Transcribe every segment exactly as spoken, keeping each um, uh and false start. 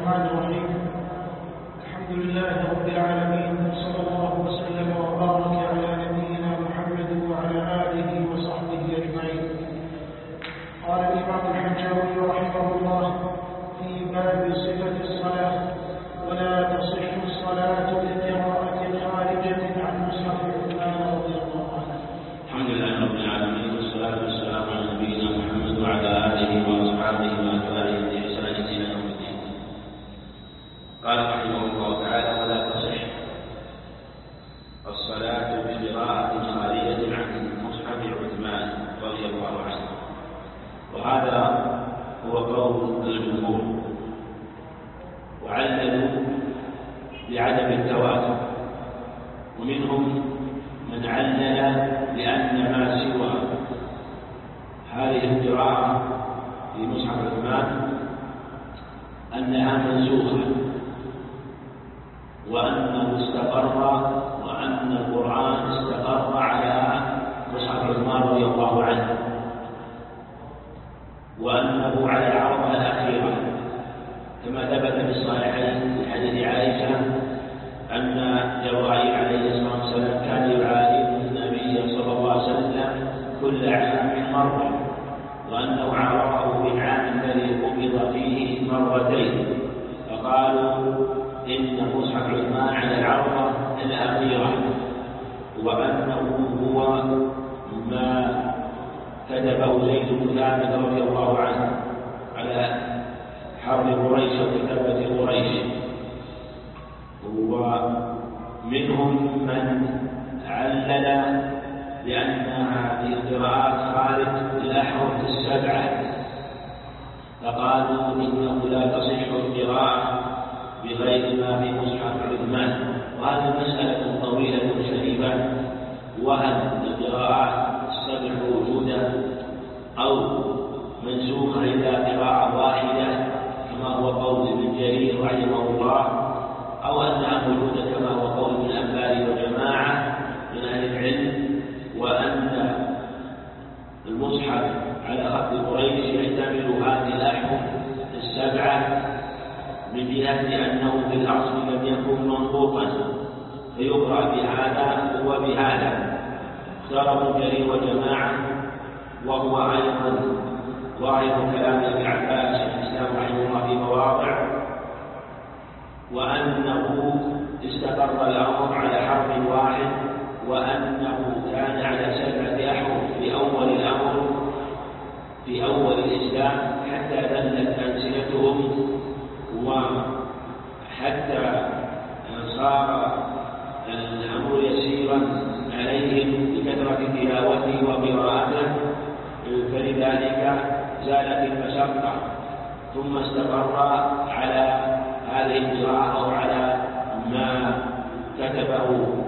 الرحمن الرحيم. الحمد لله رب العالمين، صلى الله وسلم وبارك على نبينا محمد وعلى آله وصحبه أجمعين. قال الإمام الحجاوي رحمه الله في باب صفة الصلاة: ولا تصح الصلاة بقراءة خارجة عن مصحف عثمان رضي الله عنه. الحمد لله رب العالمين، والصلاة والسلام على نبينا محمد وعلى آله وأصحابه وأتباعه بإحسان إلى يوم الدين. قال رحمه الله تعالى: ولا تصح الصلاة بقراءة خارجة عن مصحف عثمان رضي الله عنه. وهذا هو قول الجمهور، وعللوا بعدم التواتر، ومنهم من علل بأن ما سوى هذه القراءة في مصحف عثمان أنها منسوخة، وأنه استقر وأن القرآن استقر على مصحف عثمان رضي الله عنه، وأنه على العرضة الأخيرة، كما ثبت في الصحيحين في حديث عائشة أن جبرائيل عليه الصلاة والسلام كان يعالج النبي صلى الله عليه وسلم كل عام مرة، وأنه عرفه بالعام الذي قبض فيه مرتين، فقالوا إن مصحف عثمان على العرضة الأخيرة، وأنه هو ما كتبه زيد بن ثابت رضي الله عنه على حرب قريش وكتابة قريش. ومنهم من علل لأن هذه القراءات خارج الأحرف السبعة، فقالوا إنه لا تصح القراءة بغير ما في مصحف عثمان. وهذه مسألة طويلة شريفة، وهل القراءات السبع موجودة أو منسوخة إلى قراءة واحدة كما هو قول ابن جرير رحمه الله، أو أنها موجودة كما هو قول ابن الأنباري وجماعة من أهل العلم، وأن المصحف على خط قريش يحتمل هذه الأحرف السبعة من جهة أنه في الأصل لم يكن منطوقا فيقرأ بهذا وبهذا. اختار ابن جرير وجماعة، وهو أيضا ظاهر كلام ابن عباس شيخ الإسلام رحمه الله في مواضع، وأنه استقر الأمر على حرف واحد، وأنه كان على سبعة أحرف في أول الأمر في أول الإسلام حتى ذلت ألسنتهم، وحتى صار الأمر يسيرا عليهم بكثرة تلاوته وقراءته، فلذلك زالت المشقة، ثم استقر على هذه القراءة أو على ما كتبه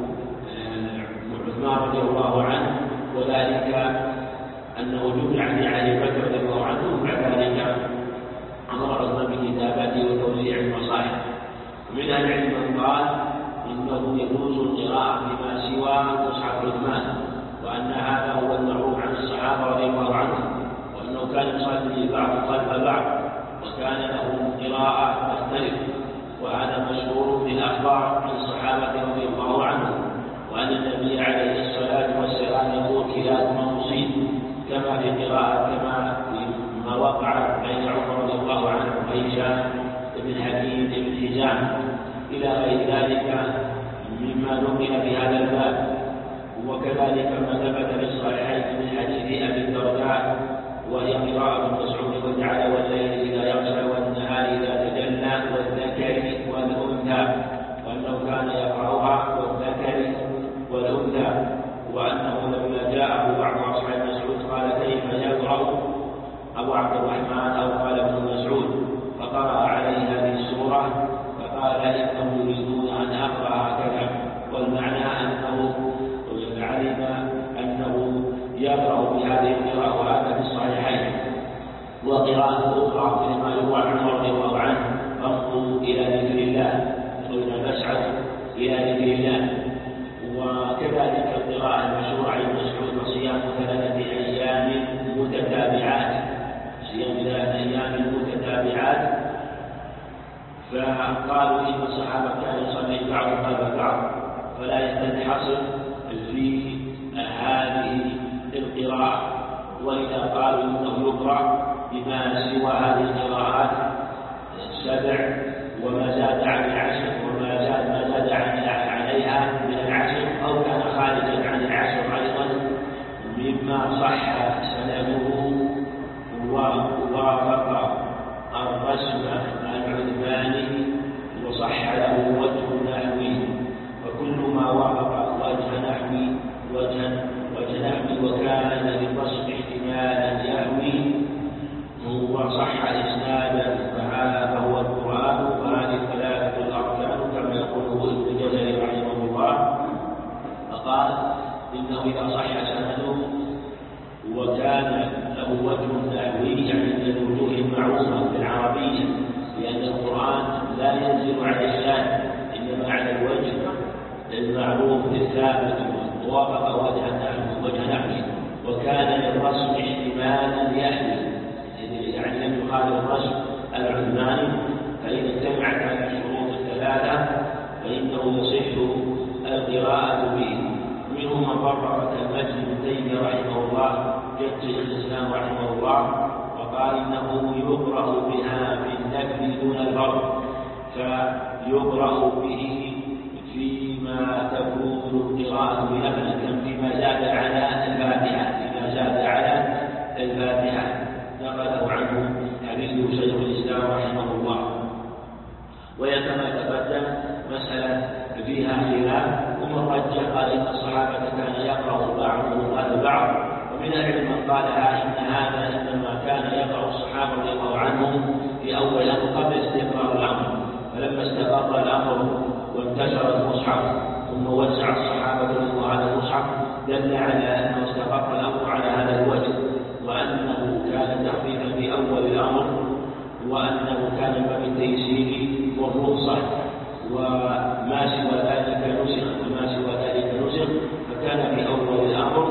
عثمان رضي الله عنه، وذلك أنه جمع لعلي بكر رضي الله عنه، وبعد ذلك أمر عثمان بكتابته وتوزيع المصاحف. ومن أهل العلم من قال إنه يجوز القراءة بما سوى مصحف عثمان، وأن هذا هو المعروف عن الصحابة رضي الله عنهم، وأنه كان يصلي بعض خلف بعض، وكان له قراءة تختلف، وهذا مشهور في الأخبار عن الصحابة رضي الله عنهم، وأن النبي عليه الصلاة والسلام يقول كلاهما مصيب، كما في قراءة كما ما وقع بين عمر رضي الله عنه وهشام بن حكيم بن حزام إلى غير ذلك مما نقل في هذا الباب. وكذلك ما ثبت في الصحيحين من حديث أبي الدرداء، وهي قراءة ابن مسعود: وجعل والليل إذا يغشى والنهار إذا تجلى والذكر والأنثى، وأنه كان يقرأها والذكر والأنثى. وأنه لما جاءه بعض أصحاب مسعود قال: كيف يقرأ أبو عبد الرحمن؟ أو قال ابن مسعود، فقرأ عليه هذه السورة، فقال: إنهم يريدون أن أقرأ هكذا. والمعنى أنه علم أنه يقرأ بهذه القراءة، وهذا في الصحيحين. وقراءة أخرى فيما يروى عن عمر رضي الله عنه: فامضوا إلى ذكر الله، قلنا فاسعوا إلى ذكر الله. وكذلك القراءة المشروعة عن مسعود: وصيام ثلاثة أيام متتابعات، صيام ثلاثة أيام متتابعات فقالوا إن الصحابة كان يصلي بعضهم خلف بعض فلا ينحصر في هذه القراءة، وإذا قالوا إنه يقرأ بما سوى هذه القراءات السبع وما زاد عن العشر وما زاد ما زاد عن عليها من العشر أو كان خارجا عن العشر أيضا مما صح سنده ووافق الرسم العثماني وصح له وجه نحوي، فكل ما وافق وجه نحوي وجه وجه نحوي وكان للرسم احتمالا يحوي وصح إسنادا فهو القرآن. فهذه ثلاثة الأركان كما يقوله ابن الجزري رحمه الله، فقال إنه إذا صح سنده وكان له وجه نحوي يعني من الوجوه المعروفة في العربية، لأن القرآن لا ينزل على اللسان إنما على الوجه المعروف الثابت ووافق وجه نحوي وكان للرسم احتمالا يحوي يعني لم يخالف الرسم العثماني، فإذا اجتمعت هذه الشروط الثلاثة فإنه يصح القراءة به. منهم من فرق كالمجد بن تيمية رحمه الله جد شيخ الإسلام رحمه الله وقال إنه يقرأ بها في النفل دون الفرض، فيقرأ به فيما تكون القراءة بنفل فيما زاد على الفاتحة فيما زاد على الفاتحة نقله عنه حديث شيخ الإسلام رحمه الله. وكما تقدم مسألة فيها خلاف، ومن رجح قال إن الصحابة كان يقرأ بعضهم على بعض، ومن العلم من قالها إن هذا إنما كان يقرأ الصحابة رضي الله عنهم في أول الأمر قبل استقرار الأمر، فلما استقر الأمر وانتشر المصحف ثم وسع الصحابة رضي الله عنهم المصحف دل على أنه استقر الأمر على هذا الوجه، وأنه كان تخفيفا في أول الأمر، وأنه كان باب التيسير والرخصة، وما سوى ذلك نسخ وما سوى ذلك نسخ، فكان في أول الأمر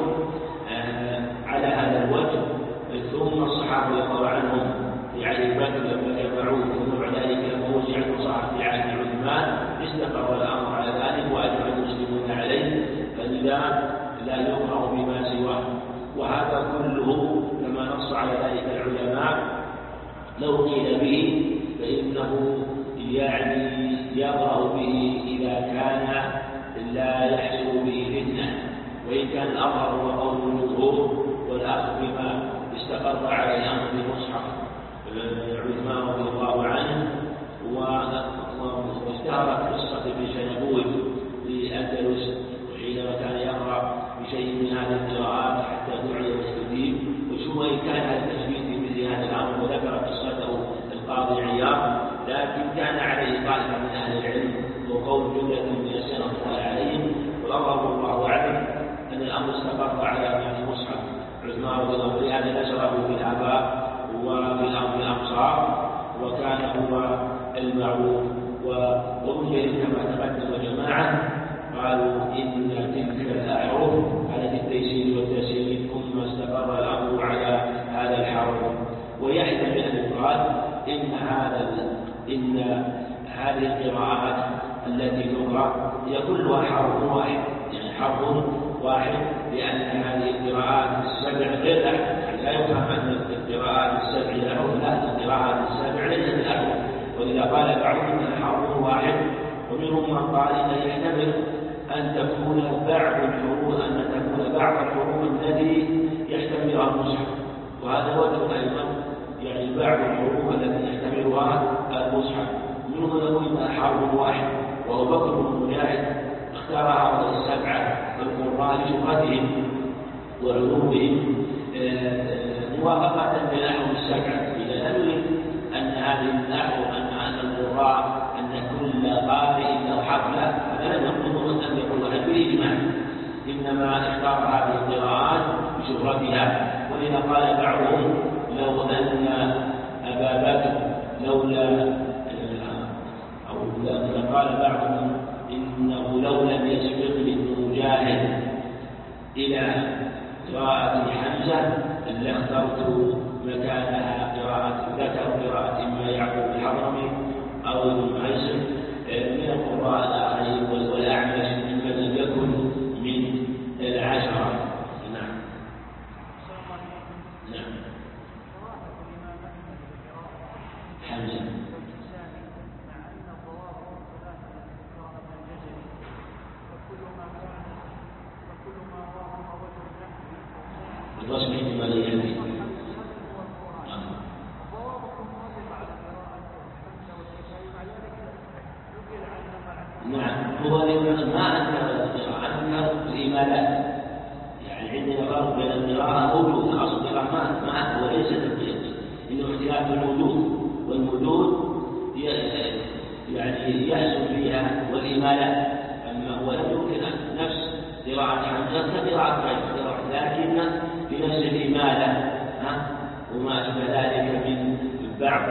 على هذا الوجه. ثم الصحابة رضي الله عنهم في عهد بكر لما جمعوه ثم بعد ذلك لما وسع المصحف في عهد عثمان استقر الأمر على ذلك وأجمع المسلمون عليه، فلذا لا يقرأ بما سواه. وهذا كله كما نص على ذلك العلماء لو قيل به فإنه يعني يقرأ به إذا كان لا يحصل به فتنة، وإن كان الأظهر هو قول الجمهور والأخذ بما استقر على الأمر بمصحف عثمان رضي الله عنه. واشتهرت قصة ابن شنبوي في أندلس حينما كان يقرأ بشيء من هذه القراءات حتى دعي واستجيب، وشو كان التشبيه في مثل هذا الأمر، وذكر قصته القاضي عياض، لكن كان عليه طائفة من أهل العلم وقول جملة من السلف عليهم، والله والله أعلم أن الأمر استقر على ما مصحف عثمان رضي الله عنه، لهذا نشره في الآباء وفي الأمصار وكان هو المعروف. وأمجد كما تقدم جماعة قالوا إن تلك الأحرف على التيسير والتسهيل ثم استقر الأمر على هذا الحرف. ويحتمل أن يقال إن هذا إن هذه القراءات التي تقرأ هي كلها حرف واحد، يعني حرف واحد، لأن هذه القراءات السبع غير الأحرف، يعني لا يفهم أن القراءات السبع الأحرف، لا، القراءات السبع ليست الأحرف، ولذا قال بعضهم أنها حرف واحد. ومنهم من قال إنه يحتمل أن تكون بعض الحروف أن تكون بعض الحروف التي يحتملها المصحف، وهذا وجه أيضا، يعني بعض الحروف التي يحتملها المصحف. منهم يقول إنها حرف واحد، وهو بكر بن مجاهد اختار هؤلاء السبعة القراء لشهرتهم وعلومهم موافقة للأحرف السبعة، إذا لم يرد أن هذه الأحرف أن القراء أن كل قارئ له حرف، لا، هذا لم يقولوا أن يقولوا هذا بالإجماع، إنما اختار هذه القراءات بشهرتها. ولذا قال بعضهم لو أن أبا بكر لولا أو قال بعضهم إنه لو لم يسبق ابن مجاهد إلى قراءة حمزة لاخترت مكانها قراءة ذكر قراءة إما يعقوب الحضرمي أو ابن هو ما أنكر القراءة، أنكر الإيمانات. يعني عندنا فرق بين القراءة والوجود، أصل القراءة ما هو ليس تطبيق، إنه اختلاف الوجود والوجود يعني يحصل فيها والإيمانات. أما هو لم يمكن نفس قراءة حمزة كقراءة غيره، لكن بنفس الإمالة وما أشبه ذلك من بعض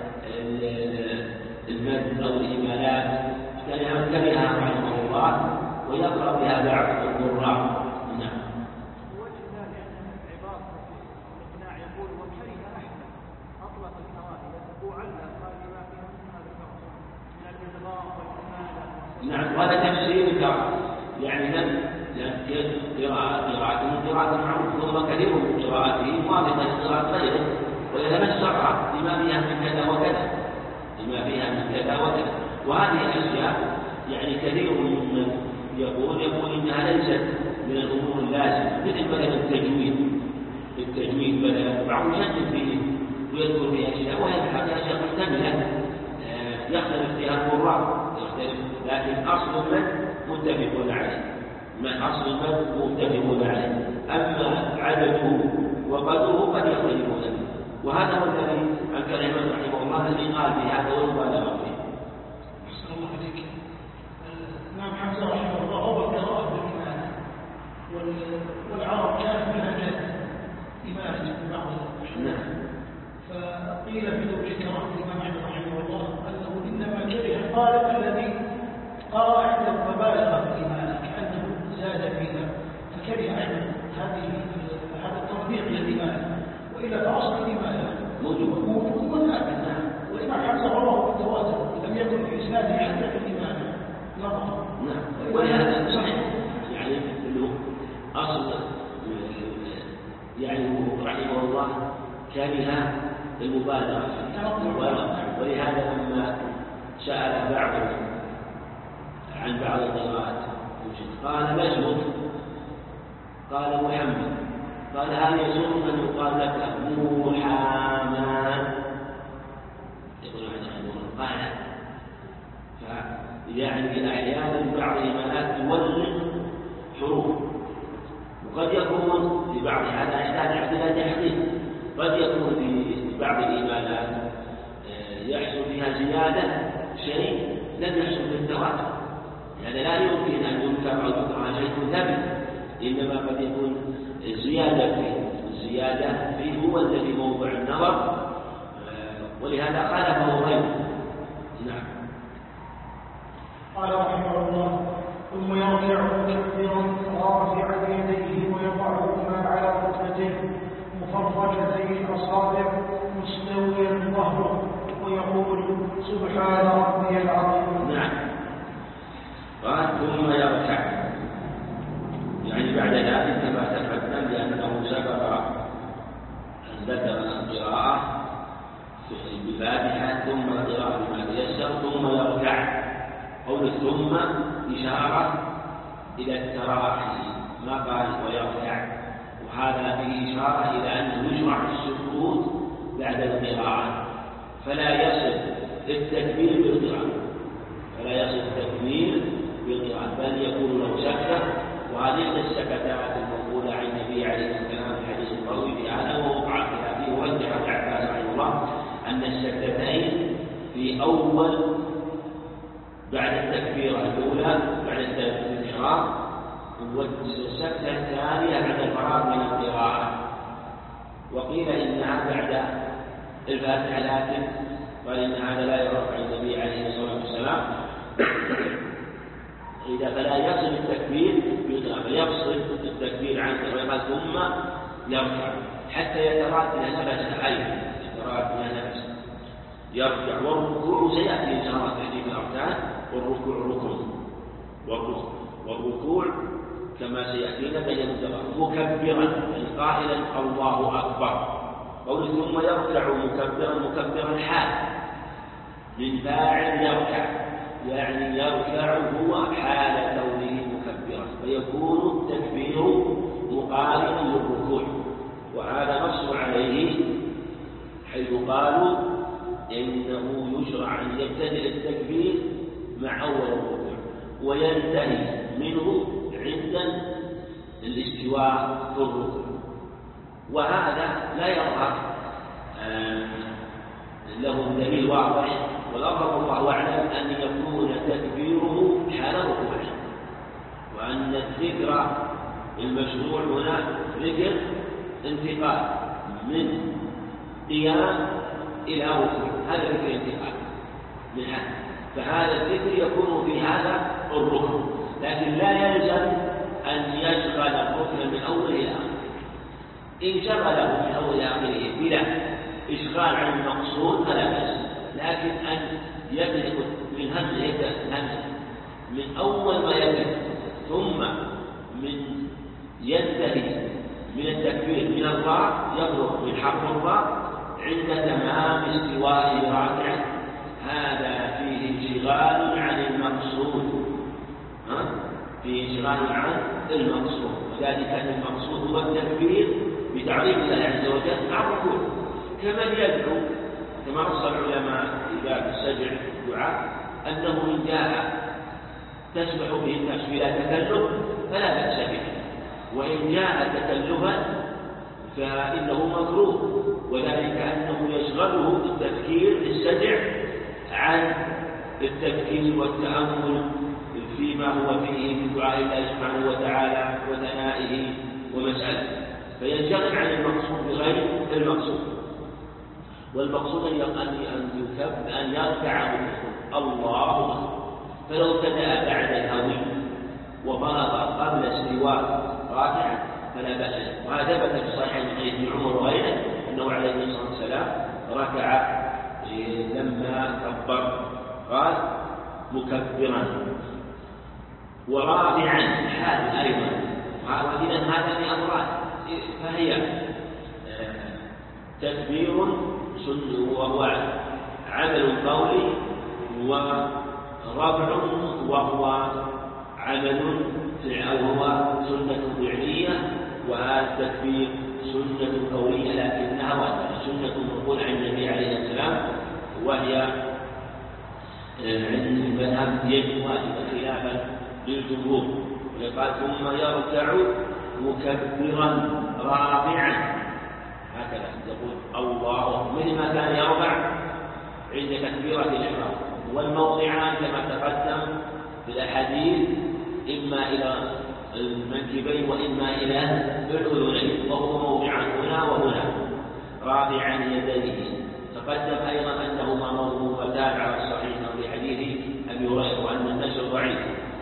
المد أو الإمالات كرهها رحمه الله ويقرأ بها بعض القراء. نعم. وجه ذلك عبارة الإقناع يقول وكره أحمد أطلق الكراهية وعلق قال بما فيها من هذا الفرق من الإدغام والإمالة. نعم، وهذا تفسير الكراهة، يعني لم قراءة قراءة قراءة معروف، ثم كثير من قراءته موافقة لقراءة غيره ويتمسكها بما فيها من كذا وكذا بما فيها من كذا وكذا. وهذه الأشياء يعني كثير ممن يقول يقول إنها ليست من الأمور اللازمة، مثل مثلا التجويد التجويد مثلا بعض يشدد فيه ويذكر فيها أشياء وهي أشياء محتملة يختلف فيها القراء يختلف، لكن أصل المد متفقون عليه، ما أصل المد متفقون عليه، أما عدده وقدره قد يختلفون فيه. وهذا هو الذي أنكر الإمام رحمه الله الذي قال بهذا والمبالغة فيه. أحسن الله عليك. الإمام حمزة رحمه الله هو القراءة بالإيمان، والعرب كانت منها جد إيمان في بعض الأحيان. فقيل في زوج كراهة الإمام أحمد رحمه الله أنه إنما كره القارئ الذي قرأ عند المبالغة في الإيمان كأنه زاد فيها، فكره أحمد هذه هذا التطبيق للإيمان، وإلا فأصل الإيمان موجود موجود وثابت. والإمام حمزة رواه بالتواتر لم يكن في إسناده حتى في الإيمان نظر. نعم، ولهذا صحيح يعني إنه أصل يعني رحمه الله كره المبالغة ولهذا لما سأل بعض عن بعض القراءات قال ما اسمك؟ قال محمد. قال هل يسر أن يقال لك محمد؟ يقول عنه قال فيعني أحيانا بعض الإيمانات تولد حروف، وقد يكون في بعض هذا يحتاج إلى تحديد، قد يكون في بعض الإيمانات يحصل فيها زيادة شيء لم يحصل في التواتر، يعني لا يمكن أن ينكر أو يكره شيء ثابت، إنما قد يكون الزيادة فيه الزيادة فيه هو الذي موضع النظر، ولهذا خالفه غيره. نعم. قال رحمه الله ثم يرجع مكبرا رافعا يديه ويضعهما على ركبتيه مفرجتي الأصابع مستويا ظهره ويقول سبحان ربي العظيم. نعم. قال ثم يركع، يعني بعد ذلك كما تقدم لأنه سبق أن ذكر القراءة بفاتحة ثم القراءة بما تيسر ثم يركع. قول ثم إشارة إلى التراخي ما قال ويركع، وهذا فيه إشارة إلى أنه يشرع السكوت بعد القراءة، فلا يصل التكبير بالقراءة فلا يصل التكبير بالقراءة بل يكون له سكتة. وهذه السكتات المقولة عن النبي عليه السلام في حديث الطويل في هذا ووقع فيها فيه ورجح ابن عباس رحمه الله أن السكتتين في أول بعد التكبيرة الأولى بعد الإحرام والسكتة الثانية بعد الفراغ من القراءة، وقيل إنها بعد الفاتحة، لكن قال إن هذا لا يرفع النبي عليه الصلاة والسلام إذا فلا يصل التكبير فيفصل التكبير عنه ويقال ثم يرجع حتى يتراد إلى نفسه أيضا يتراد إلى نفسه يرجع. والركوع سيأتي إن شاء الله تحديد الأركان، والركوع ركن والركوع كما سيأتينا بين مكبرا يعني قائلا الله أكبر. قول ثم يركع مكبرا مكبرا حال من فاعل يركع، يعني يركع هو حال كونه مكبرا، فيكون التكبير مقارنا للركوع. وهذا نص عليه حيث قالوا إنه يشرع أن يبتدئ التكبير مع أول الركوع، وينتهي منه عند الاستواء في الركوع. وهذا لا يظهر له دليل واضح، والأظهر والله أعلم أن يكون تكبيره حال ركوعه، وأن الذكر المشروع هنا ذكر انتقال من قيام إلى ركوع، هذا ذكر انتقال من حد، فهذا الذكر يكون في هذا الركن، لكن لا يلزم أن يشغل الركن من أول إلى آخر. إن شغله من أول إلى آخره بلا إشغال عن المقصود فلا بأس، لكن أن يبدأ من همزة يبدأ همزة من أول ما يبدأ ثم من ينتهي من التكبير من الراء يبلغ من حرف الراء عند تمام استواء راكعا، هذا فيه انشغال عن المقصود، ها؟ فيه انشغال عن المقصود، وذلك أن المقصود هو التكبير بتعظيم الله عز وجل مع الركوع، كمن يدعو كما نص العلماء في باب السجع الدعاء أنه إن جاء تسبح به النفس بلا تكلف فلا بأس به، وإن جاء تكلفا فإنه مكروه، وذلك أنه يشغله التفكير السجع عن التفكير والتأمل فيما هو فيه من دعاء الله سبحانه وتعالى وثنائه ومسألته، فينشغل عن المقصود بغير المقصود. والمقصود أن يكب أن يركع الله أكبر، فلو ابتدأ بعد الهوي وبلغ قبل استواء راكعا فلا بأس، وهذا ثبت في الصحيحين من حديث ابن عمر وغيره أنه عليه الصلاة والسلام ركع لما كبر قال مكبرا ورافعا حال أيضا، وإذا هذا من أمران، فهي تكبير سنة وهو عمل قولي، ورفع وهو عمل وهو سنة فعلية، وهذا التكبير سنة قولية لكنها سنة منقولة عن النبي عليه السلام، وهي عند المذهب يجب واجبا خلافا للجمهور، ويقال ثم يركع مكبرا رافعا، هكذا يقول الله مثل ما كان يرفع عند تكبيرة الإحرام. والموضعان كما تقدم في الأحاديث إما إلى المنكبين وإما إلى الأذنين، وهو موضعان هنا وهنا رافعا يديه. تقدم أيضا أنهما موقوفتان على الصحيح في حديث أبي هريرة وأن النشر ضعيف.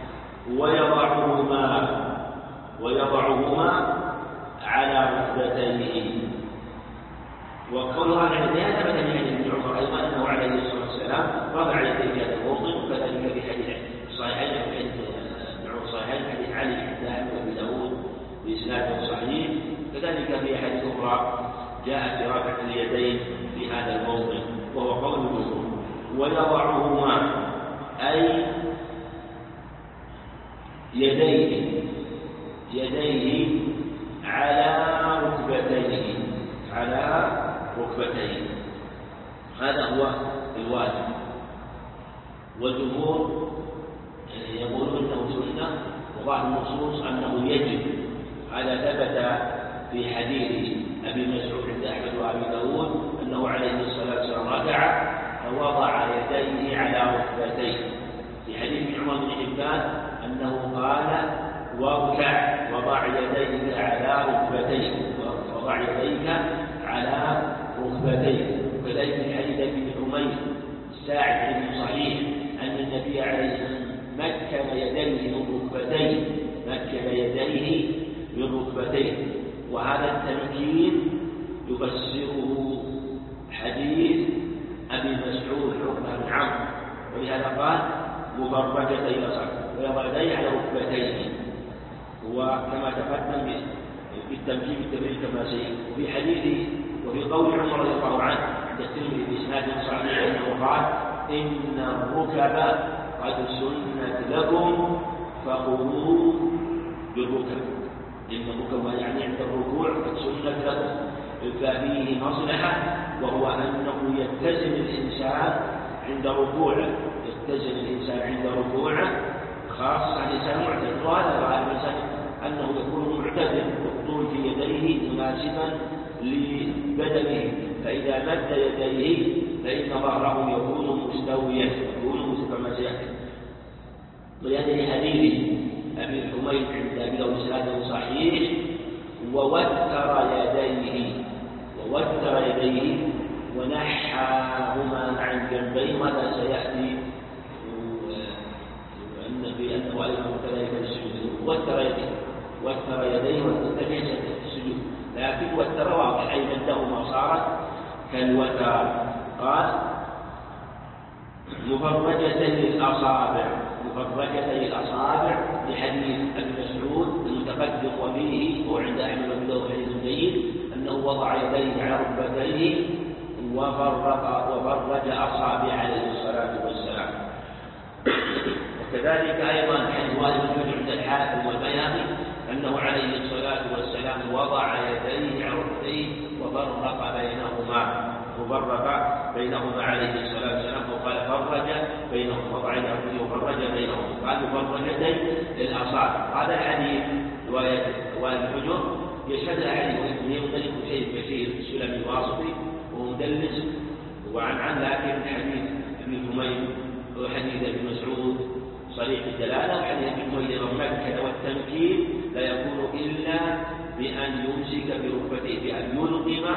ويضعهما ويضعهما على ركبتيه، وقولها عن النهاية ثبت من حديث ابن عمر أيضا أنه عليه الصلاة والسلام رفع يديه في هذا الموضع، وكذلك في حديث الصحيحين في حديث ابن عمر الصحيحين حديث علي بن أبي داود بإسناد صحيح، كذلك في حديث أخرى جاءت برفع اليدين في هذا الموضع وهو قول الجمهور. ويضعهما أي يديه يديه على ركبتيه على ركبتيه، هذا هو الواجب. والجمهور يقولون انه سنه، وبعض النصوص انه يجب، هذا ثبت في حديث ابي مسعود عند احمد وابي داود انه عليه الصلاه والسلام ركع فوضع يديه على ركبتيه. في حديث ابن عمر بن حبان انه قال واركع وضع يديك على ركبتيك وضع يديك على ركبتيك. وكذلك في حديث ابن حميد الساعد بن صحيح ان النبي عليه الصلاه والسلام مكن يديه من ركبتيه مكن يديه من ركبتيه وهذا التمكين يفسره حديث ابي مسعود عقبه بن عمرو، ولهذا قال مفرجة الى صدره ويضع يديه على ركبتيه، وكما تقدم بالتمكين بالتمرين كما سيأتي. وفي حديث وفي قول عمر رضي الله عنه عند الترمذي بإسناد صحيح انه قال ان الركب قد سنت لكم فخذوا بالركب، ان الركب يعني عند الركوع قد سنت لكم، ففيه مصلحه وهو انه يتزن الانسان عند ركوعه يتزن الانسان عند ركوعه خاصة الإنسان معتدل، وهذا غالب الإنسان أنه يكون معتدل والطول في يديه مناسبا لبدنه، فإذا مد يديه فإن ظهره يكون مستويا يكون كما سيأتي. ولهذا حديث أبي الحميد عند أبي داود بإسناد صحيح ووتر يديه ووتر يديه ونحاهما عن جنبيه، وهذا سيأتي بأنه أيضا كذلك السجود. وتر يديه وتر يديه وتتبع السجود، لكن وتر واضح أي مدهما صارت كالوتر. قال مفرجتي الأصابع مفرجتي الأصابع لحديث ابن مسعود المتقدم وفيه وعند أحمد بن داود حديث جيد أنه وضع يديه على ركبتيه وفرق وفرج أصابع عليه الصلاة والسلام. وكذلك أيضا حديث وائل بن حجر عند الحاكم والبيهقي أنه عليه الصلاة والسلام وضع يديه على ركبتيه وفرق بينهما وفرق بينهما عليه الصلاة والسلام، وقال فرج بينهم وضع يديه وفرج بينهم، قال مفرجتي الأصابع. هذا الحديث رواية وائل بن حجر يشهد الحديث وهي مدلس شيء كثير السلمي الواسطي وهو مدلس وعن عن لكن حديث ابن حميد وحديث ابن مسعود صريح الدلالة، وحديث ابن حميد مكة والتمكين لا يكون إلا بأن يمسك بركبته بأن يلقم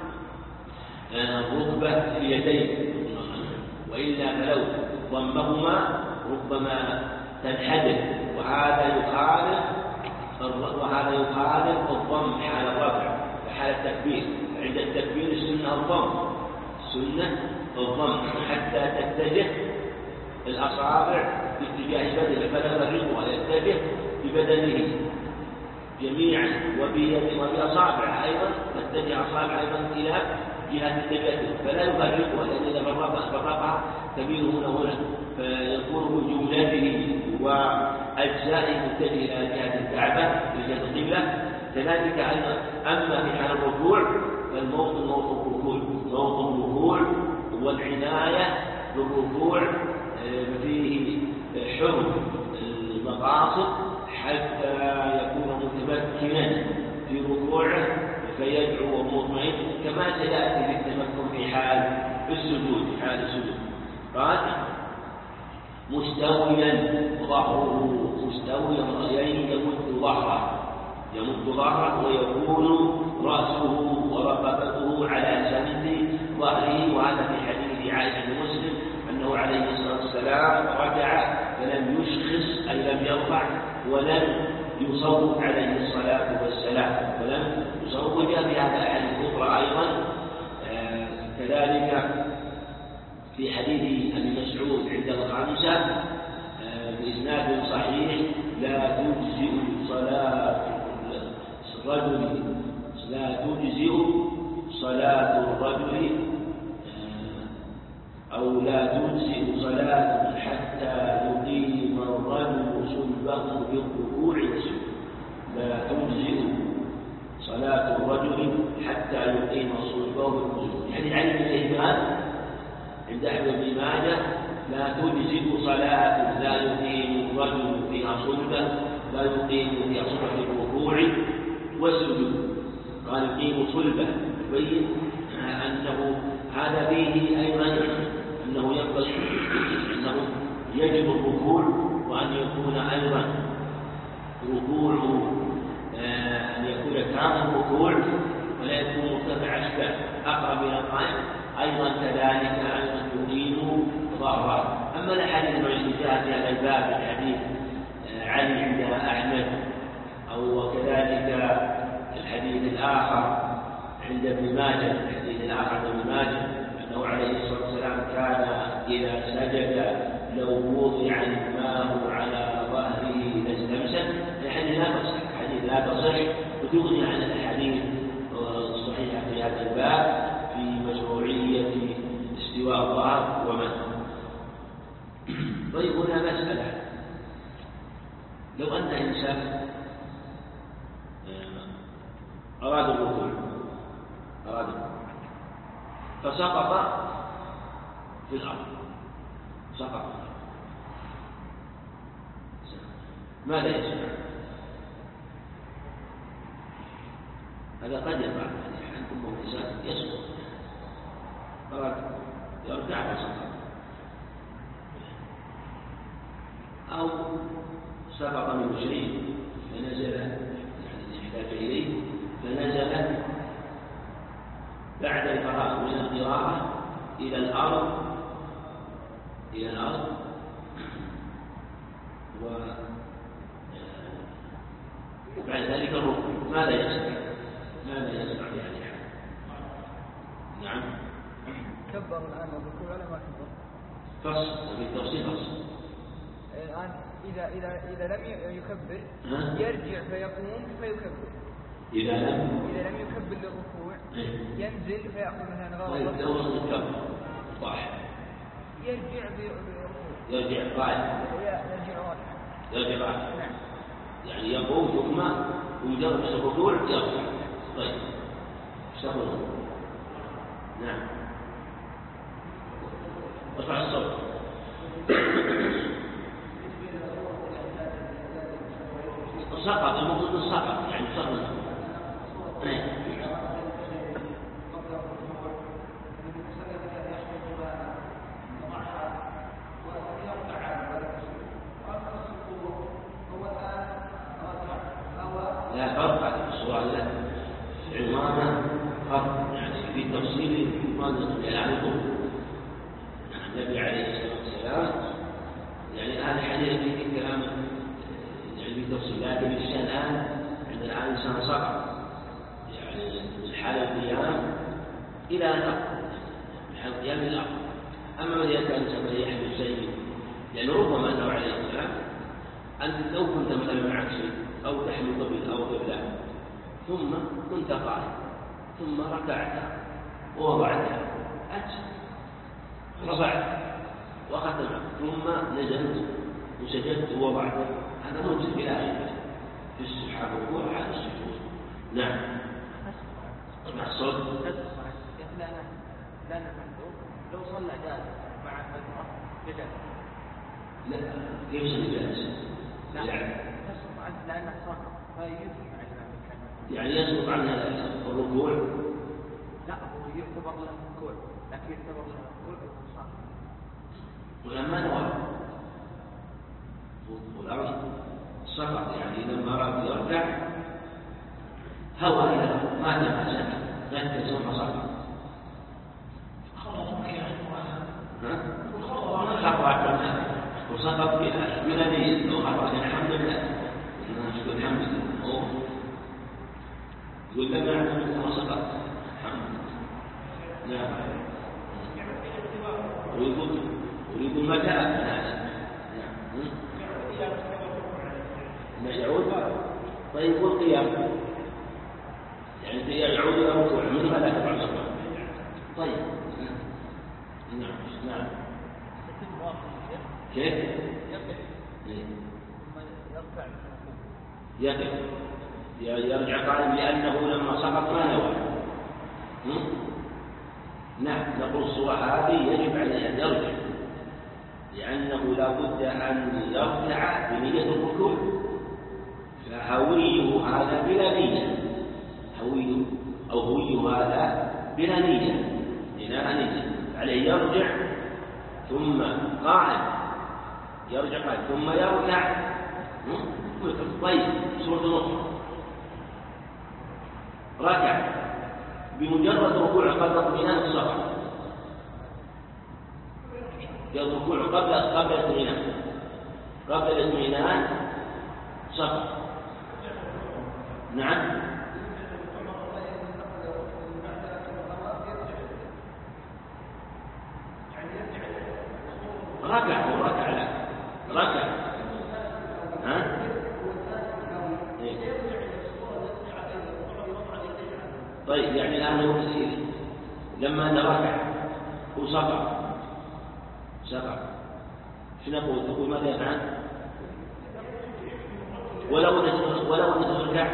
ركبة في يديه، وإلا فلو ضمهما ربما تنحدر، وهذا يخالف وهذا يخالف الضم حال الرفع وحال التكبير. عند التكبير السنة الضم السنة الضم حتى تتجه الأصابع باتجاه بدنه فلا يفرقها، يتجه ببدنه جميعا وبيد وبأصابع أيضا تتجه أصابع أيضا إلى جهة التجدد فلا يفرقها، لأن إذا فرقها تميل هنا هنا فيكون بجملته وأجزائه متجه إلى جهة الكعبة إلى جهة القبلة. كذلك أيضا أما في حال الركوع فالموطن موطن الركوع موطن الركوع والعناية بالركوع فيه حرم المقاصد حتى يكون متمكنا في ركوعه فيدعو مطمئن، كما سيأتي بالتمكن في حال السجود في حال السجود. قال مستويا ظهره مستويا يعني يمد ظهره يمد ظهره ويكون رأسه ورقبته على سند ظهره، وهذا في حديث عائشة بن مسلم أنه عليه الصلاة والسلام رجع فلم يشخص أي لم يرفع ولم يصوت عليه الصلاة والسلام ولم يصوت. في هذا الحديث أخرى أيضا آه كذلك في حديث أبي مسعود عند الخامسة آه بإسناد صحيح لا تجزئ صلاة الرجل لا تجزئ صلاة الرجل أو لا تجزئ صلاة حتى يقيم الرجل صلبه بالركوع والسجود. لا تجزئ صلاة الرجل حتى يقيم صلبه بالركوع. يعني علم الإهمال عند أحمد بن ماجه لا تجزئ صلاة لا يقيم الرجل فيها صلبه لا يقيم فيها صلبه بالركوع والسجود. قال يقيم صلبه يبين أنه هذا فيه أيضا أنه ينبغي أنه يجب الركوع وأن يكون أيضا ركوعه أن يكون تام الركوع ولا يكون مرتفع أشبه أقرب إلى القائم، أيضا كذلك أيضا يقيم ظهره. أما الأحاديث التي جاءت في هذا الباب الحديث علي عند أحمد أو كذلك الحديث الآخر عند ابن ماجه الحديث الآخر عند ابن ماجه أنه عليه الصلاة والسلام كان إذا سجد لو وضع الماء على ظهره لاستمسك. الحديث لا تصح الحديث لا تصح وتغني عن الأحاديث الصحيحة في هذا الباب في مشروعية استواء الظهر ومنه. طيب هنا مسألة، لو أن إنسان أراد الركوع أراد فسقط في الأرض سقط ماذا يسمع؟ هذا قد يقع يعني ثم الإنسان يسقط قال يرجع فسقط أو سقط من عشرين فنزل يعني يحتاج إليه فنزل بعد الفراغ من القراءة إلى الأرض إلى الأرض وبعد ذلك الركوع ماذا يسمع؟ ماذا يسمع يعني؟ نعم كبر الآن الركوع ولا ما كبر؟ فصل وفي التفصيل فصل. الآن إذا إذا إذا لم يكبر ها؟ يرجع فيقوم فيكبر. إذا لم إذا لم يكبر للركوع ينزل فيأخذ مثلا طيب غرض. لو يكبر صح يرجع بالركوع. يرجع قائم. يرجع راكعا. يرجع قائم. نعم. يعني يقوم ثم بمجرد الركوع يرجع. طيب اشتغلوا. نعم ارفع الصوت. سقط المفروض سقط يعني سقط. لا فرق هذه السؤال لا عنوانه فرق يعني في تفصيل ما ندخل عليه النبي عليه الصلاة والسلام يعني هذا الحديث في كلام يعني في تفصيل لكن الشيء الآن عند الآن إنسان سقط يعني من حال القيام إلى الأرض من حال القيام إلى الأرض. أما إذا كان إنسان يحمل شيء لأن ربما أنه عليه السلام أنت لو كنت مثلا معك شيء أو تحمل قبل أو قبله ثم كنت قائم ثم ركعت ووضعتها أجل رفعت وأخذت ثم نزلت وسجدت ووضعت هذا موجود بلا شك في السبحة والركوع على السجود. نعم اسمع الصوت. لا لا نفعله لو صلى جالس مع فترة جلس. لا كيف صلى جالس؟ لا تسقط عنه لأنه سقط فيجزم مع الإمام الكامل. يعني يسقط عنها الركوع؟ لا هو يعتبر له ركوع لكن يعتبر له ركوع وصار. ولما نوى والأرض سقط يعني لما أراد يرجع هوى إلى الأرض ما تماسك ركز ثم سقط. خطأ وسقط بنبي لو خطأ الحمد لله نشكر الحمد لله يقول لنا ما سقط نعم ويقول ويقول متى هذا ما يعود طيب يقول قيام يعني يعود إلى ركوع من ماذا تفعل الصلاة. طيب نعم نعم كيف؟ يقف يرجع قائم لأنه لما سقط ما نوى. نعم نقول الصورة هذه يجب عليه أن يرجع لأنه لا بد أن يرجع بنية الركوع فهويه هذا بلا نية هوي أو هوي هذا بلا نية بلا نية عليه يرجع ثم قائم يرجع قائم ثم يرجع. طيب صورة أخرى ركع بمجرد ركوع قبل اطمئنان الصف الركوع قبل قبل الاطمئنان قبل الاطمئنان صف. نعم ركع وركع لا ركع ها إيه؟ طيب يعني الآن هو تسير لما تركع هو سقط سقط شنو نقول؟ تقول ماذا يفعل؟ ولو ولو تركع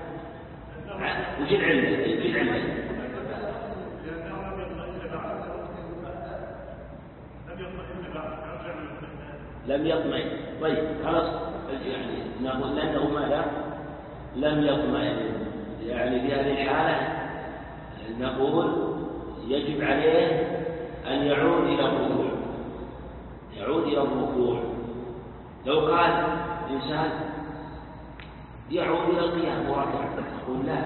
وش العلم؟ وش العلم؟ لم يطمئن. طيب خلاص يعني نقول لأنه ماذا؟ لم يطمئن. يعني في هذه الحالة نقول يجب عليه أن يعود إلى الركوع، يعود إلى الركوع. لو قال إنسان يعود إلى القيام وركع، نقول لا،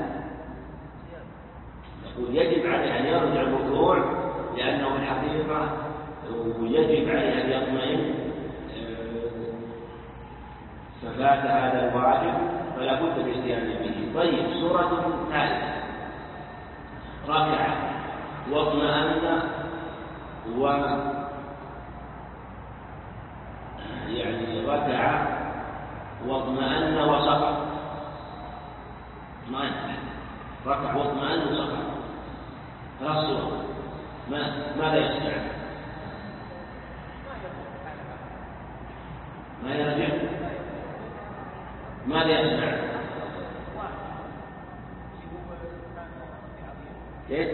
نقول يجب عليه أن يرجع الركوع، لأنه الحقيقة ويجب عليه أن يطمئن، ففات هذا الواجب فلا بد من الاتيان به. طيب، سورة ثالثة: ركع واطمأن و يعني ركع واطمأن وسقط. ما ركع واطمأن وسقط ثلاث صور. ما ماذا يصنع؟ ما يرجع؟ ماذا يصنع؟ كيف؟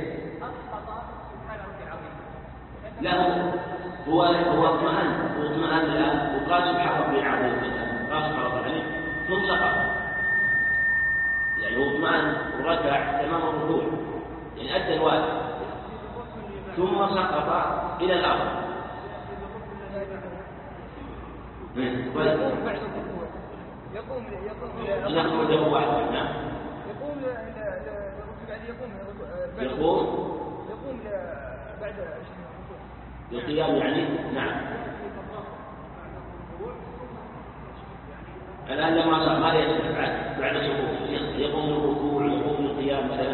لا، هو هو اطمأن واطمأن الآن وقال سبحان ربي العظيم مثلا، قال سبحان ربي العظيم ثم سقط، يعني هو اطمأن وركع تمام الركوع، يعني أدى الواجب ثم سقط إلى الأرض. يقوم بعد الركوع، يقوم يقوم يقوم له واحد. نعم، يقوم بعد يقوم يقوم يقوم بعد القيام يعني. نعم، الآن لما صار ماذا يصنع بعد بعد سقوط؟ يقوم الركوع، يقوم القيام مثلا،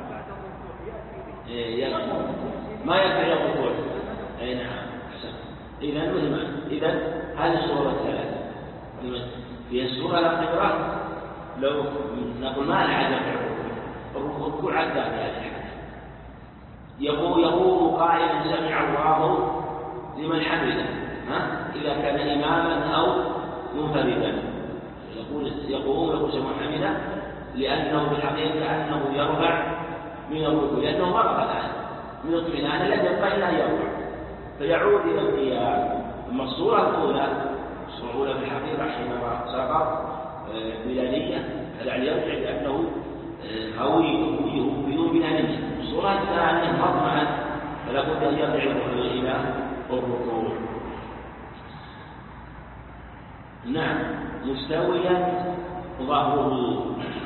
ما يرجع إلى الركوع. أي نعم، أحسن. إذا مهمة. إذا هذه السورة الثلاثة. في السورة الأخيرة لو نقول ما لها يرجع الركوع عدى في هذه الحالة، يقول يقوم قائلا سمع الله لمن حمده، ها إذا كان إماما أو منفردا يقول يقوم يقول سمع حمده، لأنه بالحقيقة كأنه يرفع من الركوع، لأنه مرة الآن من اطمئنان لم يبقى إلا يرفع فيعود إلى القيام. أما الصورة الأولى الصورة الأولى في الحقيقة حينما سقط بلانية فلعل يرجع لأنه هوي بدون بلانية. الصورة الثانية مطمئن فلا بد أن يرجع إلى الركوع. نعم، مستويا ظهره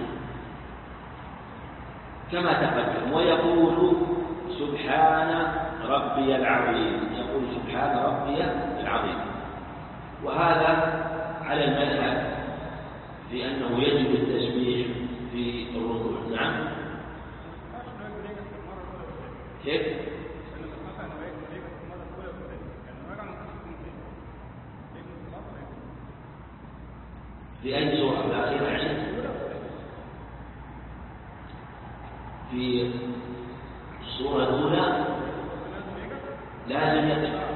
كما تقدم، ويقول سبحان ربي العظيم، يقول سبحان ربي العظيم. وهذا على المذهب في أنه يجب التسبيح في الركوع. نعم، كيف؟ في أي سورة الأخيرة يعني؟ في السورة الأولى لازم يقف.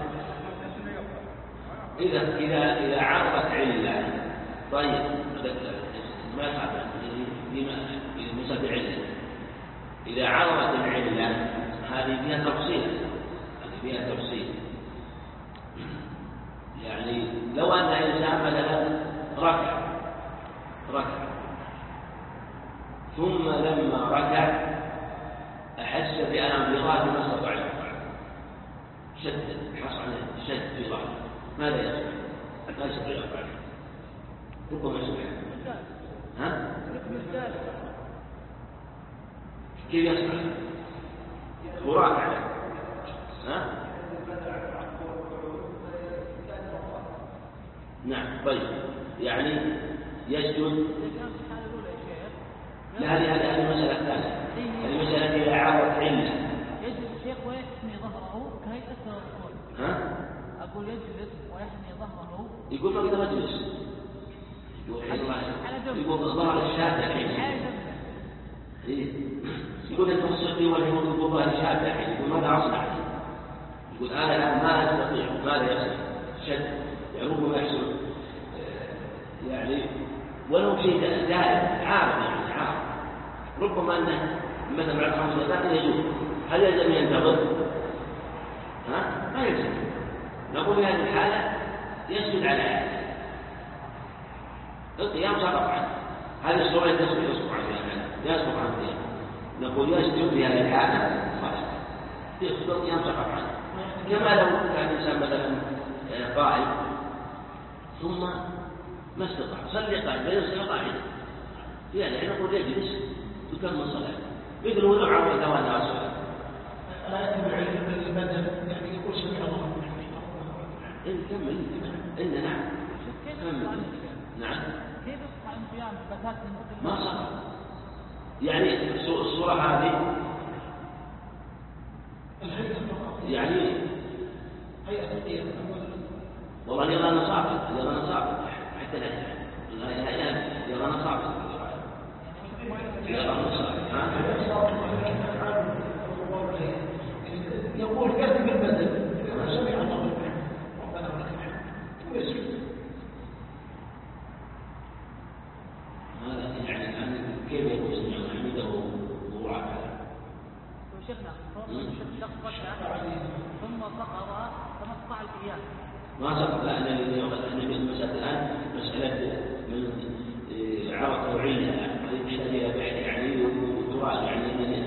إذا إذا إذا عرفت علة، طيب ما تعرف لما المسبب علة، إذا عرفت العلة هذه فيها تفصيل، هذه فيها تفصيل. يعني لو أن إنسان مثلا ركع ركع ثم لما ركع أحس بألم في ظهره ما استطاع يرفع، شد حصل شد في ظهره، ماذا يصنع؟ لا يستطيع يرفع، ربما يصبح ها؟ كيف يصنع؟ هو راكع ها؟ نعم، طيب، يعني يسجد. لا، هذه هذه المسألة الثانية. هذه مسألة إذا عرفت علة. يجلس الشيخ ويحمي ظهره كهيئة الركوع. ها؟ أقول يجلس ويحمي ظهره. يقول فقد مجلس. يقول يقول ظهر الشاة الحين. إيه. يقول المصدق والحمد يقول ظهر الشاة الحين. يقول ماذا أصنع؟ يقول أنا الآن ما أستطيع، ماذا يصنع؟ شد، يعني ربما يحصل يعني ولو شيء دائم عارض، يعني عارض، ربما أنه مثلا بعد خمس دقائق يجوز. هل يلزم ينتظر؟ ها؟ ما يلزم. نقول في هذه الحالة يسجد على هذا، القيام سقط عنه. هذه الصورة يسقط يسقط عنها يسقط عن القيام. نقول يسجد في هذه الحالة يسقط القيام سقط عنه. كما لو كان الإنسان مثلا قائم ثم ما استطاع صلي قائما يصلي قائما يعني نقول يجلس تكمل صلاته مثل هو نوع من ثواني الصلاة. لا يتم العلم البدن يعني يقول سمع الله لمن حمده. إن كمل إن نعم كمل نعم كيف يصح القيام بتات ما صح يعني الصورة هذه يعني هيئة القيام والله يرانا صعب يرانا صعب حتى لا لا يرانا صعب يرانا صعب يقول كاتب البدن سمع الله لمن حمده ربنا ولك الحمد ويسجد. هذا يعني الآن كيف يكون سمع الله حمده وهو عاقل؟ شيخنا شخص ركع ثم سقط تمطع القيام ما سقط لا أنا أنا المسألة الآن مسألة من عرق وعينها هذه يعني وتراجع يعني اللي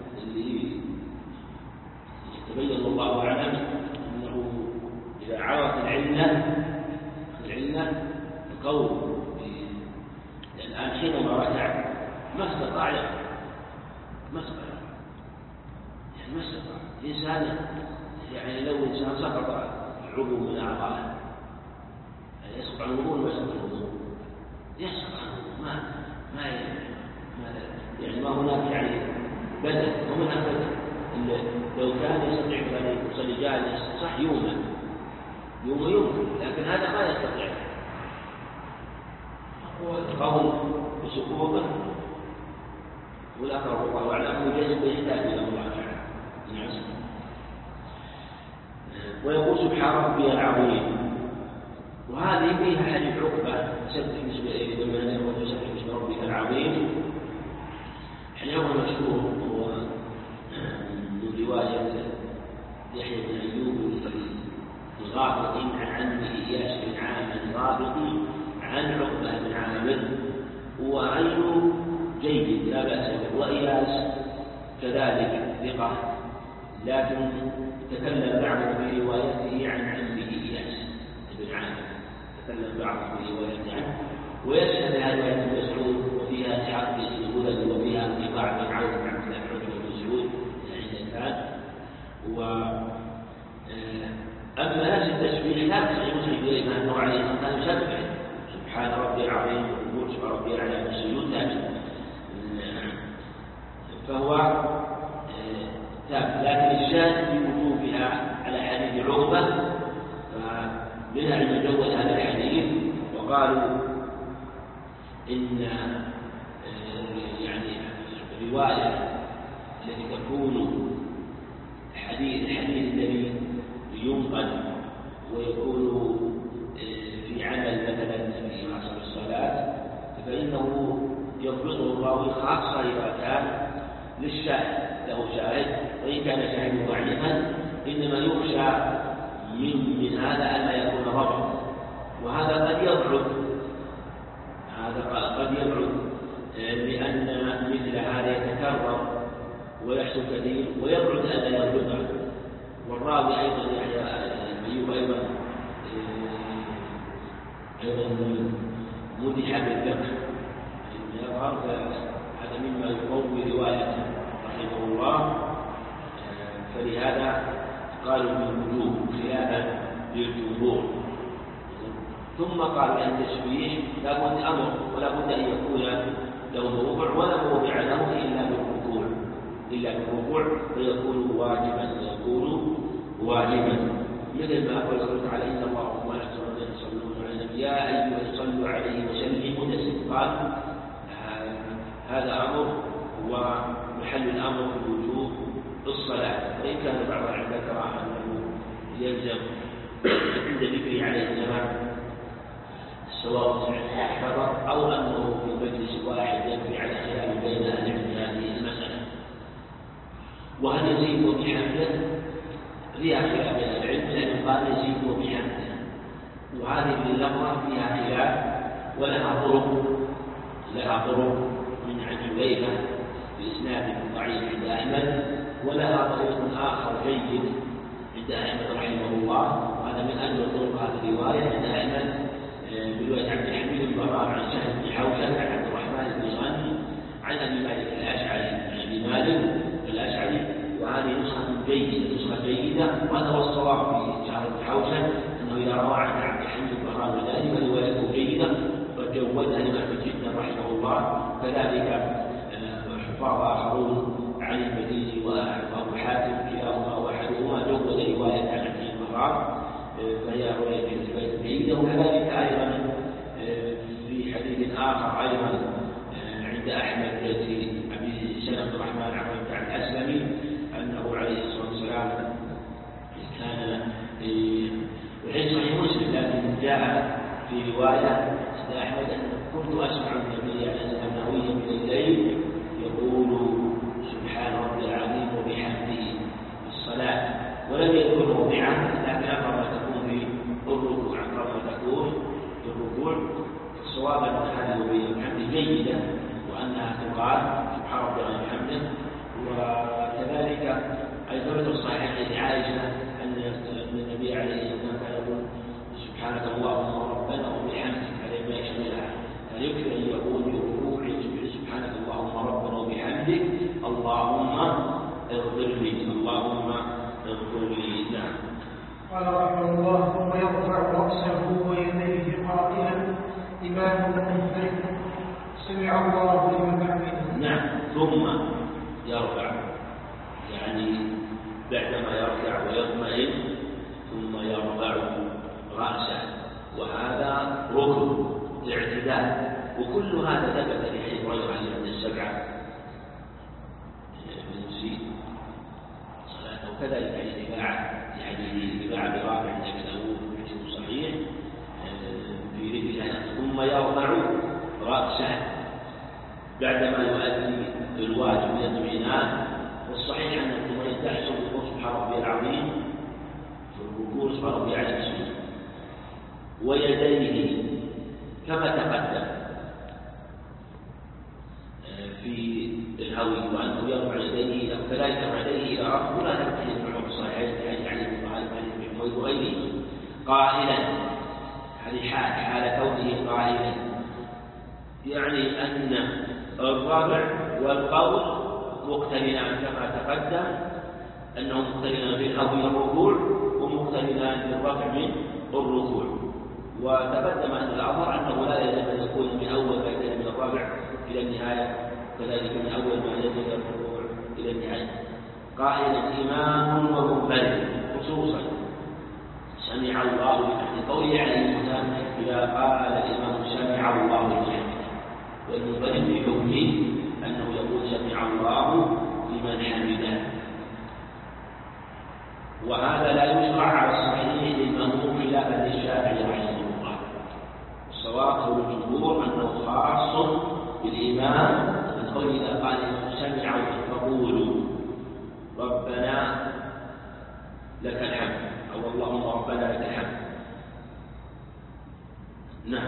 يتبين الله أعلم أنه إذا عرف العلة العلة القول الآن حينما ركع ما استطاع ما استطاع يعني ما استطاع إنسان يعني لو إنسان سقط عضو من أعضائه يسقط عن الوضوء ولا يسقط عن الوضوء؟ يسقط عن الوضوء ما ما يعني ما هناك يعني بدل ومن بدل لو كان يستطيع أن يصلي جالس صح يوما يوم يوم لكن هذا ما يستطيع قول بسقوطه والأقرب الله أعلم يجب يحتاج إلى الله تعالى. ويقول سبحان ربي العظيم وهذه فيها حديث عقبة سبح باسم إلهي وتسبح باسم ربك العظيم. يعني هو مشهور هو من رواية يحيى بن أيوب الغابط عن عمه إياس بن عامر الغابط عن عقبة بن عامر وأيوب جيد لا بأس به وإياس كذلك ثقة لكن تكلم بعضهم في روايته عن عمه إياس بن عامر تكلم بعضهم في روايته عنه ويشهد رواية ابن مسعود وفيها إسحاق بن سهولة وفيها انقطاع بن عوف عن عبد بن مسعود عند الإنسان. و أما نفس التسبيح لا تصحيح مسلم إليه أنه عليه أن يسبح سبحان ربي العظيم وسبحان ربي الأعلى من السجود لكن فهو ثابت لكن الشاهد في وجوبها على حديث عقبة فمنها علم جوز هذا الحديث وقالوا إن يعني الرواية التي تكون حديث الحديث الذي ينقل ويكون في عمل مثلا في معصر الصلاة فإنه يضبطه الراوي خاصة إذا كان للشاهد له شاهد وإن كان شاهد ضعيفا إنما يخشى من من هذا أن لا يكون ضبط وهذا قد يبعد هذا قد يبعد لأن مثل هذا يتكرر ويحصل كثير ويبعد أن لا يضبطه والراوي أيضا يعني أيوب أيضا أيضا مدح بالذكر يظهر هذا مما يقوي روايته رحمه الله فلهذا قالوا بالوجوب خلافا للجمهور. ثم قالوا أن التسبيح لا بد أمر ولا بد أن يكون له موضع ولا موضع له إلا بالركوع إلا بالركوع فيكون واجبا ويكون واجبا مثل ما قال الله تعالى إن الله وملائكته يصلون على النبي يا أيها صلوا عليه وسلموا تسليما قال هذا أمر ومحل الأمر بوجوب الصلاة وإن كان بعض العلماء ذكر أنه يلزم عند ذكره عليه السلام سواء حضر أو أنه في مجلس واحد يكفي على خلاف بين أهل العلم هذه المسألة. وهل يزيد بحمده فيها خلاف بين العلم لأنه قال يزيد بحمده وهذه اللفظة فيها خلاف ولها طرق لها طرق من عن حذيفة بإسناد ضعيف عند أحمد، ولها طريق آخر جيد عند أحمد رحمه الله، وهذا من أجل طرق هذه الرواية عند أحمد برواية عبد الحميد البراء عن سهل بن حوشب عن عبد الرحمن بن غني عن أبي مالك الأشعري عن أبي مالك الأشعري، وهذه نسخة جيدة نسخة جيدة وهذا هو الصواب في سهل بن حوشب أنه إذا روى عن عبد الحميد البراء وذلك فروايته جيدة وجودها الإمام جدا رحمه الله. كذلك حفاظ آخرون عن المديني وأبو حاتم كلاهما وأحدهما جود رواية عن عبد البراء فهي رواية جيدة. وكذلك أيضا في حديث آخر أيضا عند أحمد في أبي سلمة الرحمن عن بن الأسلمي أنه عليه الصلاة والسلام كان وحين صحيح مسلم لكن جاء في رواية عند أحمد أن كنت أسمع النبي عليه الصلاة والسلام نهويا من الليل يقول سبحان ربي العظيم وبحمده في الصلاة، ولم يذكر موضعه لكن أقرب ما تكون في الركوع أقرب ما تكون في الركوع. الصواب أن هذه وبحمده جيدة وأنها تقال سبحان ربي العظيم وبحمده. وكذلك أيضا في الصحيح عن عائشة أن النبي عليه الصلاة والسلام كان يقول سبحانك اللهم ربنا وبحمدك على ما يشملها، فيكفي أن يقول بركوع سبحانك اللهم ربنا وبحمدك اللهم اغفر لي اللهم اغفر لي. نعم. قال رحمه الله ثم يرفع رأسه ويديه قائلا إمام منفرد سمع الله لمن حمده. نعم. ثم يرفع يعني بعدما يرفع ويطمئن ثم يرفع رأسه، وهذا ركن الاعتدال، وكل هذا ثبت في حديث هريرة عن السبعة من نسي صلاته، وكذلك حديث رفاعة يعني رفاعة برافع عند أبي داود حديث صحيح في رجله. ثم يرفع رأسه بعدما يؤدي الواجب من الاطمئنان، والصحيح أن الطمأنينة تحصل بقول سبحان ربي العظيم في الركوع سبحان ربي على السجود، ويديه كما تقدم في الهوي وأنه يرفع يديه كذلك يرفع يديه إلى رفعه ولا تحتاج معه الصحيح يعني المعوذ وغيره قائلا هذه حال حال كونه قائلا، يعني أن الرفع والقول مقترنان كما تقدم أنه مقترنان بالهوي الركوع ومقترنان بالرفع من الركوع. وتقدم أن الأمر أنه لا يلزم أن يكون من أول ما يبدأ من الرفع إلى النهاية، كذلك من أول ما يبدأ الركوع إلى النهاية. قائلا إمام ومنفرد خصوصا سمع الله لمن قوله عليه السلام إذا قال الإمام سمع الله لمن، والمنفرد في حكمه أنه يقول سمع الله لمن حمده. وهذا لا يشرع على الصحيح للمأموم خلافا للشافعي رحمه الله. الصواب قول الجمهور أنه خاص بالإمام من قوله إذا قال سمع فقولوا ربنا لك الحمد أو اللهم ربنا لك الحمد. نعم.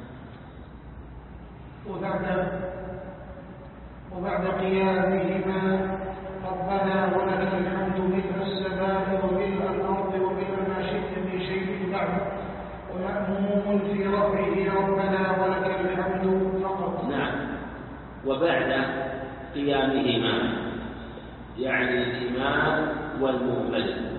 وبعد وبعد قيامهما ربنا ولك الحمد ملء السماء وملء الأرض وملء ما شئت من شيء بعد، ومأموم في رفعه ربنا ولك الحمد فقط. نعم. وبعد قيامهما يعني الإمام والمنفرد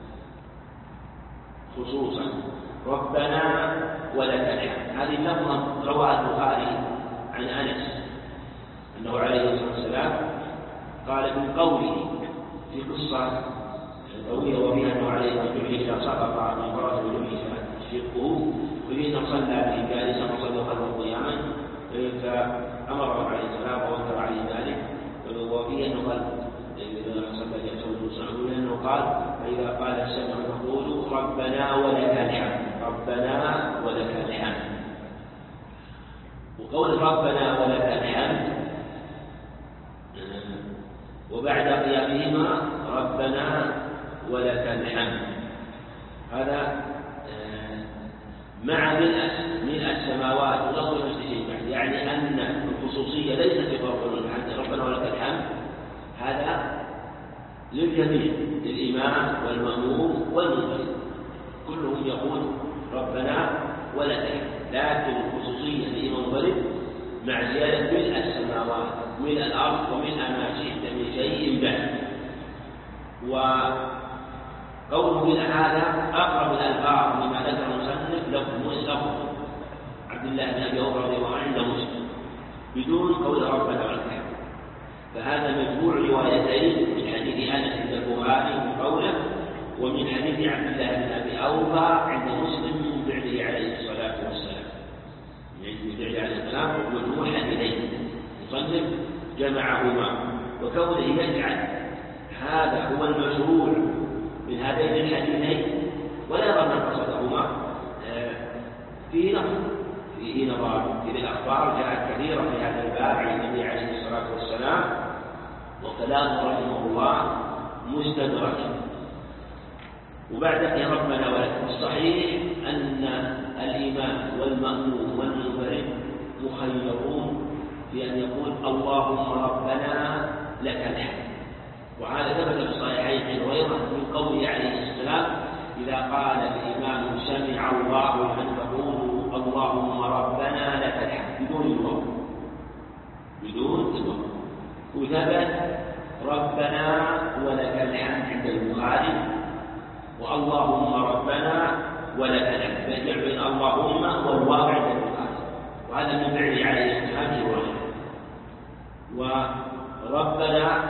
خصوصا ربنا ولك الحمد، هذه لفظة رواه البخاري عن أنس أنه عليه الصلاة والسلام قال من قوله في قصة طويلة وفيها أنه عليه الصلاة والسلام سقط من فرس وجمعه شقه وإنه صلى به جالسا وصلى خلفه قياما فأمره عليه السلام وذكر عليه ذلك، وفيه أنه قال إذا صلى جالسا أنه قال فإذا قال السمع فقولوا ربنا ولك الحمد ربنا ولك الحمد. وقول ربنا ولك الحمد وبعد قيامهما ربنا ولك الحمد، هذا مع ملء ملء السماوات والأرض هذا للجميع، للإمام والمأموم والمنفرد، كلهم يقول ربنا ولك الحمد، لكن خصوصية للإمام والمنفرد مع زيادة ملء السماوات وملء الأرض وملء ما شئت من شيء بعد. وقوله من هذا أقرب الألفاظ لما ذكر المصنف لفظ عبد الله بن أبي أوفى رضي الله عنه عند مسلم بدون قول ربنا ولك الحمد، فهذا مجموع روايتين من حديث أنس عند البخاري من قوله، ومن حديث عبد الله بن أبي أوفى عند مسلم من فعله عليه الصلاة والسلام. من فعله عليه السلام مجموع حديثين المصنف جمعهما، وكونه يجعل هذا هو المشروع من هذين الحديثين ولا يرى من قصدهما فيه نظر فيه نظر في الأخبار جاءت كثيرة في هذا الباب عن النبي عليه الصلاة والسلام، وكلامه رحمه الله مستدرج. وبعد يا ربنا ولك الصحيح أن الإمام والمأموم والمنفرد مخيرون في أن يقول اللهم ربنا لك الحمد، وهذا ثبت في الصحيحين عن هريرة من قوله عليه السلام إذا قال الإمام سمع الله لمن تقول اللهم ربنا لك الحمد بدون الواو بدون الواو، وثبت ربنا ولك الحمد عند البخاري واللهم ربنا ولك الحمد، فجمع بين اللهم والواو عند البخاري، وهذا من فعله عليه السلام في الرجل. وربنا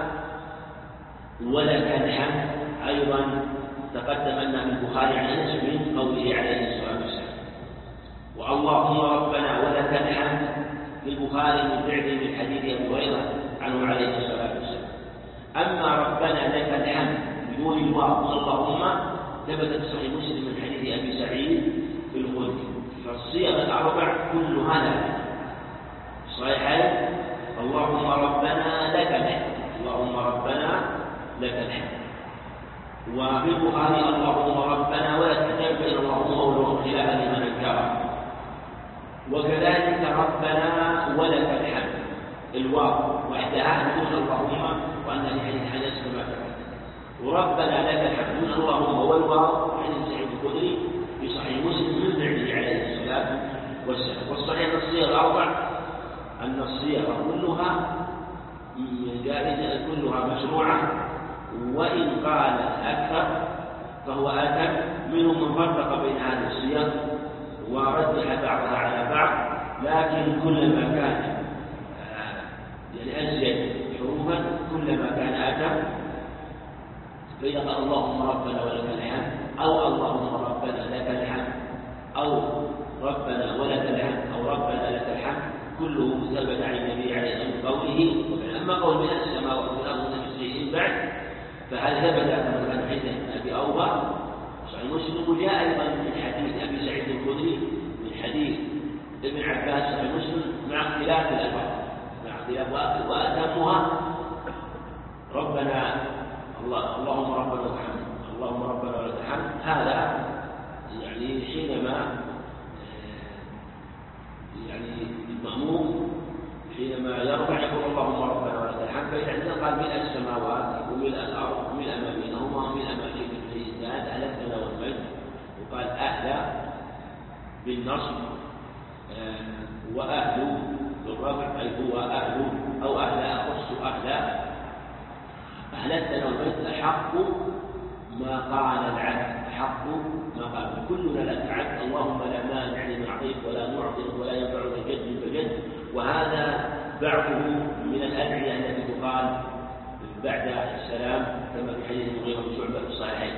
ولك الحمد أيضا تقدم أن في البخاري عن أنس من قوله عليه الصلاة والسلام، واللهم ربنا ولك الحمد في البخاري من فعله من حديث أبي هريرة عنه عليه الصلاة والسلام. أما ربنا لك الحمد بدون الواو اللهم ثبت في صحيح مسلم من حديث أبي سعيد في الخدري، فالصيغ الأربع كلها لا صحيحين اللهم ربنا لك الحمد اللهم ربنا لك الحمد. وفي البخاري اللهم ربنا ولك الحمد بين اللهم والواو خلافا لمن انكره، وكذلك ربنا ولك الحمد الواو وحدها دون اللهم، وان لحديث انس كما تقدم، وربنا لك الحمد دون اللهم والواو حديث سعيد الخدري في صحيح مسلم من فعله عليه الصلاه والسلام. والصحيح الصيغ الاربع ان الصيغ كلها جائزه كلها مشروعه، وإن قال أكثر فهو أتم، منهم من فرق بين هذه الصيغ ورجح بعضها على بعض، لكن كلما كان يعني أزيد حروفا كلما كان أتم. فإذا قال اللهم ربنا ولك الحمد أو اللهم ربنا لك الحمد أو ربنا ولك الحمد أو ربنا لك الحمد كله ثبت عن النبي عليه الصلاة والسلام قوله. أما قول من السماوات والأرض من شيء بعد فهل ثبت مثلا عند أبي أوفى صحيح مسلم، وجاء أيضا من حديث أبي سعيد الخدري من حديث ابن عباس صحيح مسلم مع اختلاف الألفاظ مع اختلاف وأتمها ربنا الله اللهم ربنا لك الحمد اللهم ربنا لك الحمد. هذا يعني حينما يعني المأموم حينما يرفع يقول اللهم ربنا ولك الحمد، فإذا قال ملء السماوات وملء الأرض وملء ما بينهما وملء ما شئت من شيء زاد على الثنى والمجد، وقال أهل بالنصب آه وأهل بالرفع أي هو أهل أو أهل أخص أهل أهل الثنى والمجد أحق ما قال العبد أحق ما قال كلنا لك عبد اللهم لا مانع لما أعطيت ولا معطي ولا ينفع الجد بجد. وهذا بعضه من الأدعية التي تقال بعد السلام كما في حديث المغيرة بن شعبة في الصحيحين.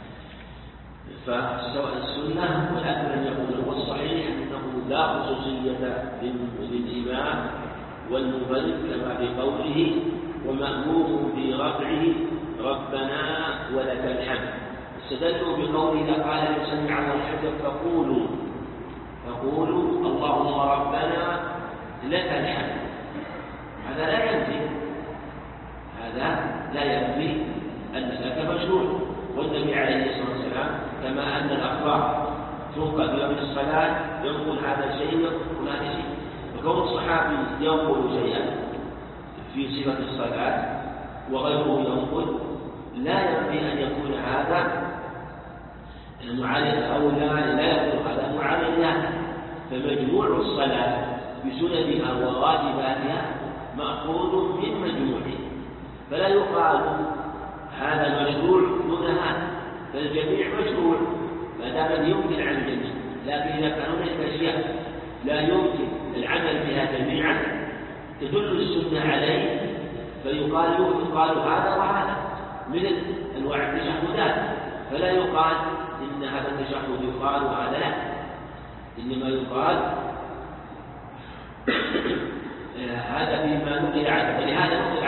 فسواء السنة والأكمل أن يقول والصحيح أنه لا خصوصية للإمام والمنفرد كما في قوله ومأمور في رفعه ربنا ولك الحمد. استدلوا بقوله إذا قال سمع الله الحمد فقولوا فقولوا اللهم ربنا لك الحمد. هذا لا ينفي هذا لا ينفي أن لك مشروع، والنبي عليه الصلاة والسلام كما أن الأخبار تنقل في يوم الصلاة ينقل هذا شيء وينقل هذا شيء، وكون الصحابي ينقل شيئا في صفة الصلاة وغيره ينقل لا ينبغي أن يكون هذا معارض أو لا لا يكون هذا معارض له، فمجموع الصلاة بسننها وواجباتها مأخوذ من مجموعه، فلا يقال هذا مشروع دون هذا، فالجميع مشروع ما دام يمكن عن الجميع. لكن إذا كان هناك أشياء لا يمكن العمل بها جميعا تدل السنة عليه فيقال يقال هذا وهذا، مثل أنواع التشهدات، فلا يقال إن هذا التشهد يقال وهذا لا، إنما يقال هذا فيما نقل عنه. ولهذا نقل